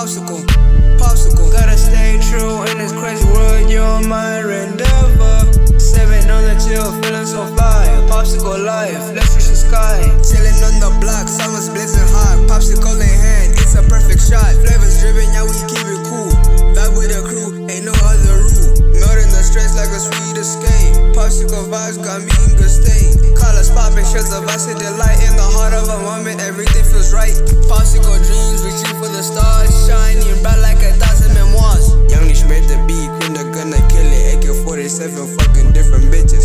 popsicle, popsicle. Gotta stay true in this crazy world, you're my endeavor. 7 on the chill, feeling so fly. Popsicle life, let's reach the sky. Chilling on the block, summer's blazing hot. Popsicle in hand, it's a perfect shot. Flavors driven, yeah, we keep it cool. Vibe with the crew, ain't no other rule. Melting the stress like a sweet escape. Popsicle vibes got me in good state. Colors popping, shares of ice and delight. In the heart of a moment, everything feels right. Popsicle dreams, reaching for the stars. Shining bright like 1,000 memoirs. Youngish made the beat, queen the gonna kill it. AK-47, fucking different bitches.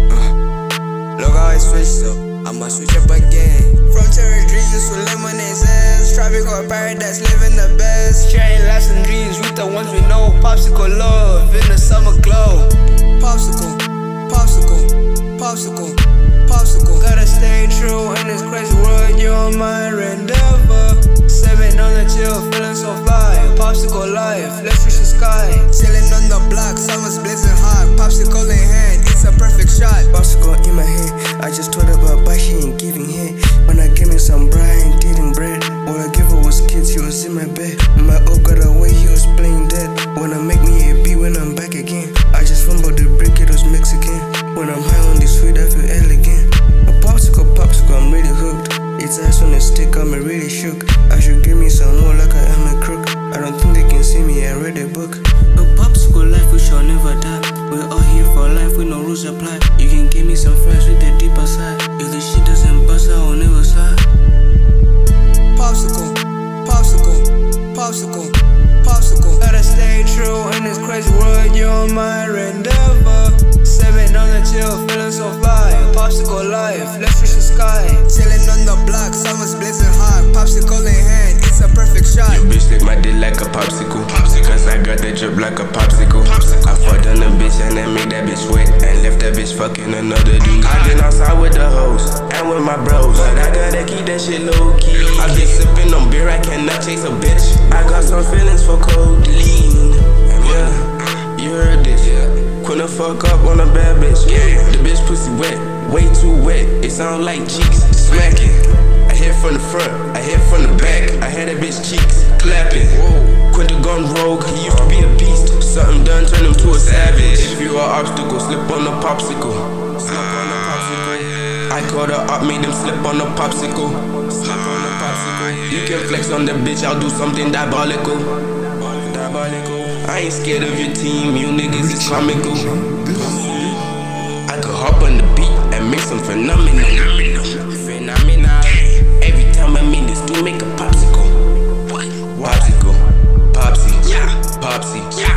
Look how I switched up, I'ma switch up again. From cherry dreams to lemonade zest. Tropical paradise, living the best. Sharing lasting dreams with the ones we know. Popsicle love in the summer glow. Popsicle, popsicle, popsicle, popsicle. Gotta stay true in this crazy world, you're my endeavor. 7 on the chill, feeling so fly. Popsicle life, let's reach the sky. Chilling on the block, summer's blazing hot. Popsicle in hand, it's a perfect shot. Popsicle in my hand, I just told her about but she ain't giving head. When I gave me some bread, I ain't eating bread. All I gave her was kids, he was in my bed. My old got away, he was playing dead. Wanna make me a B when I'm back again. I just fumbled the brick, it was Mexican. When I'm high on this weed, I feel elegant. A popsicle, popsicle, I'm really hooked. Its ass on the stick, got me really shook. I should give me some more like I am a crook. I don't think they can see me, I read a book. A popsicle life, we shall never die. We're all here for life with no rules apply. You can give me some fries with the deeper side. If the shit doesn't bust, I will never slide. Popsicle, popsicle, popsicle, popsicle. Gotta stay true in this crazy world, you're my endeavor. 7 on the chill, feeling so fly. Popsicle life, let's reach the sky. Chilling on the block, summer's blazing hot. Popsicle in hand, it's a perfect shot. Your bitch lick my dick like a popsicle. Cause I got that drip like a popsicle. I fucked on the bitch and I made that bitch wet. And left that bitch fucking another dude. I been outside with the hoes and with my bros, but I gotta keep that shit low key. I been sipping on beer, I cannot chase a bitch. I got some feelings for codeine. Yeah, you heard this. Couldn't fuck up on a bad bitch. The bitch pussy wet, way too wet. It sound like cheeks smacking. I hit from the front, I hit from the back. I had that bitch cheeks clapping. Quinta gone rogue, he used to be a beast. Something done turned him to a savage. If you are obstacle, slip on the popsicle. Slip on the popsicle. I called her up, made him slip on the popsicle. Slip on the popsicle. You can flex on the bitch, I'll do something diabolical. Diabolical. I ain't scared of your team, you niggas is comical. I could hop on the beat and make some phenomenal. Every time I'm in this, do make a popsicle. Popsicle, popsy, popsy.